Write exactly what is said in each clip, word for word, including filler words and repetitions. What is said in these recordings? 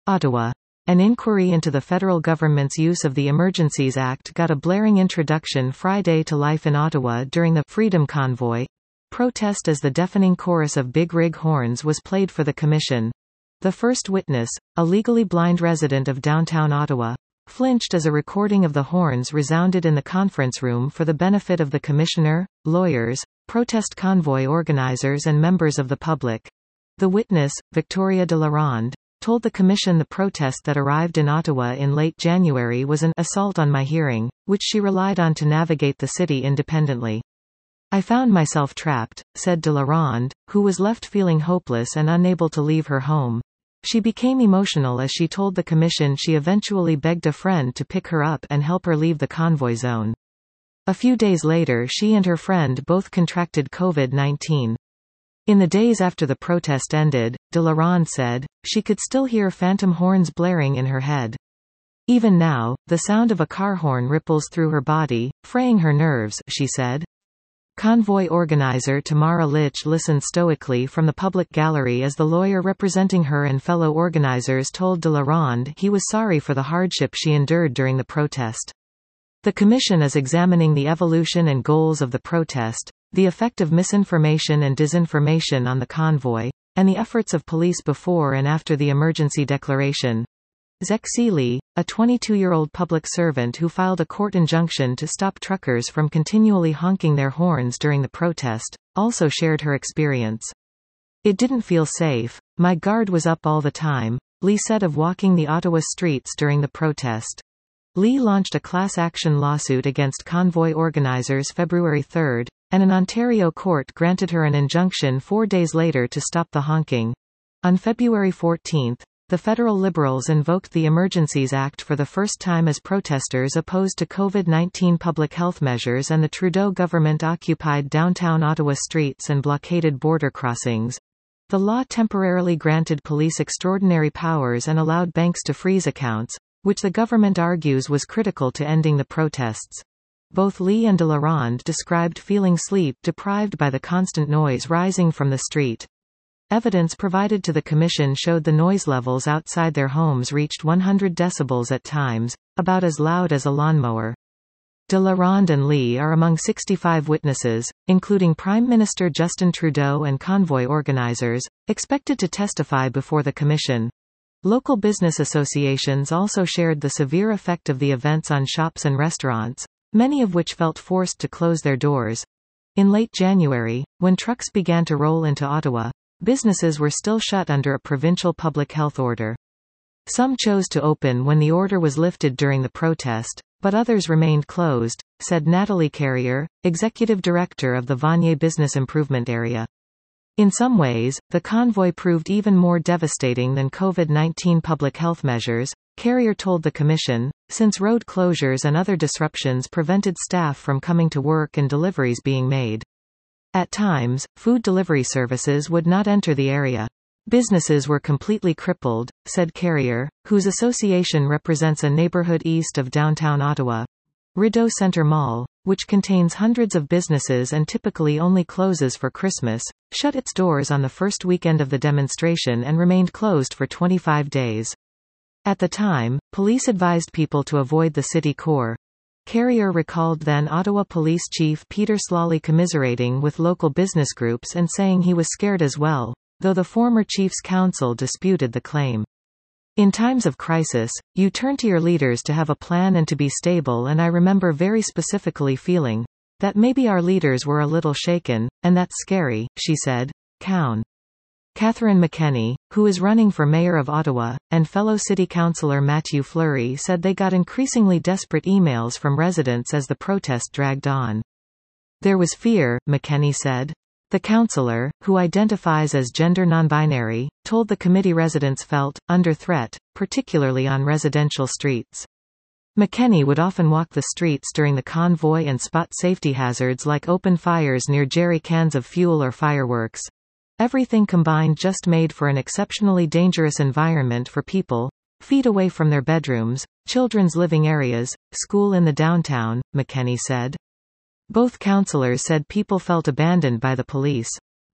Ottawa. An inquiry into the federal government's use of the Emergencies Act got a blaring introduction Friday to life in Ottawa during the Freedom Convoy protest as the deafening chorus of Big Rig horns was played for the Commission. The first witness, a legally blind resident of downtown Ottawa, flinched as a recording of the horns resounded in the conference room for the benefit of the Commissioner, lawyers, protest convoy organizers and members of the public. The witness, Victoria de Lalonde, told the Commission the protest that arrived in Ottawa in late January was an assault on my hearing, which she relied on to navigate the city independently. I found myself trapped, said de Lalonde, who was left feeling hopeless and unable to leave her home. She became emotional as she told the Commission she eventually begged a friend to pick her up and help her leave the convoy zone. A few days later she and her friend both contracted COVID nineteen. In the days after the protest ended, de Lalonde said, she could still hear phantom horns blaring in her head. Even now, the sound of a car horn ripples through her body, fraying her nerves, she said. Convoy organizer Tamara Litch listened stoically from the public gallery as the lawyer representing her and fellow organizers told de Lalonde he was sorry for the hardship she endured during the protest. The Commission is examining the evolution and goals of the protest, the effect of misinformation and disinformation on the convoy, and the efforts of police before and after the emergency declaration. Zexi Lee, a twenty-two-year-old public servant who filed a court injunction to stop truckers from continually honking their horns during the protest, also shared her experience. It didn't feel safe. My guard was up all the time, Lee said of walking the Ottawa streets during the protest. Lee launched a class action lawsuit against convoy organizers February third, and an Ontario court granted her an injunction four days later to stop the honking. On February fourteenth, the federal Liberals invoked the Emergencies Act for the first time as protesters opposed to COVID nineteen public health measures, and the Trudeau government occupied downtown Ottawa streets and blockaded border crossings. The law temporarily granted police extraordinary powers and allowed banks to freeze accounts, which the government argues was critical to ending the protests. Both Lee and de Lalonde described feeling sleep-deprived by the constant noise rising from the street. Evidence provided to the Commission showed the noise levels outside their homes reached one hundred decibels at times, about as loud as a lawnmower. De Lalonde and Lee are among sixty-five witnesses, including Prime Minister Justin Trudeau and convoy organizers, expected to testify before the Commission. Local business associations also shared the severe effect of the events on shops and restaurants, many of which felt forced to close their doors. In late January, when trucks began to roll into Ottawa, businesses were still shut under a provincial public health order. Some chose to open when the order was lifted during the protest, but others remained closed, said Natalie Carrier, executive director of the Vanier Business Improvement Area. In some ways, the convoy proved even more devastating than COVID nineteen public health measures, Carrier told the Commission, since road closures and other disruptions prevented staff from coming to work and deliveries being made. At times, food delivery services would not enter the area. Businesses were completely crippled, said Carrier, whose association represents a neighborhood east of downtown Ottawa. Rideau Centre Mall, which contains hundreds of businesses and typically only closes for Christmas, shut its doors on the first weekend of the demonstration and remained closed for twenty-five days. At the time, police advised people to avoid the city core. Carrier recalled then Ottawa Police Chief Peter Slawley commiserating with local business groups and saying he was scared as well, though the former chief's counsel disputed the claim. In times of crisis, you turn to your leaders to have a plan and to be stable, and I remember very specifically feeling that maybe our leaders were a little shaken, and that's scary, she said. Cown. Catherine McKenney, who is running for mayor of Ottawa, and fellow city councillor Matthew Fleury said they got increasingly desperate emails from residents as the protest dragged on. There was fear, McKenney said. The councillor, who identifies as gender non-binary, told the committee residents felt under threat, particularly on residential streets. McKenney would often walk the streets during the convoy and spot safety hazards like open fires near jerry cans of fuel or fireworks. Everything combined just made for an exceptionally dangerous environment for people, feet away from their bedrooms, children's living areas, school in the downtown, McKenney said. Both councillors said people felt abandoned by the police.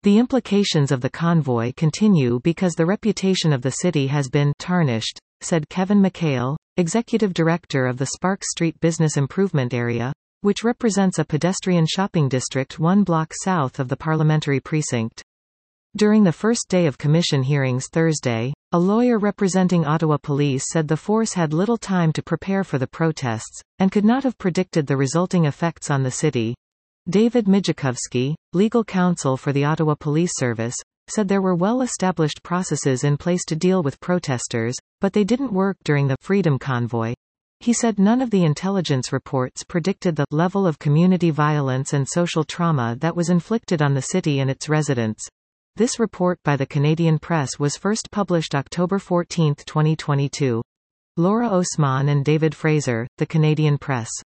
The implications of the convoy continue because the reputation of the city has been tarnished, said Kevin McHale, executive director of the Sparks Street Business Improvement Area, which represents a pedestrian shopping district one block south of the parliamentary precinct. During the first day of commission hearings Thursday, a lawyer representing Ottawa Police said the force had little time to prepare for the protests, and could not have predicted the resulting effects on the city. David Mijakovsky, legal counsel for the Ottawa Police Service, said there were well-established processes in place to deal with protesters, but they didn't work during the Freedom Convoy. He said none of the intelligence reports predicted the level of community violence and social trauma that was inflicted on the city and its residents. This report by the Canadian Press was first published October fourteenth twenty twenty-two. Laura Osman and David Fraser, The Canadian Press.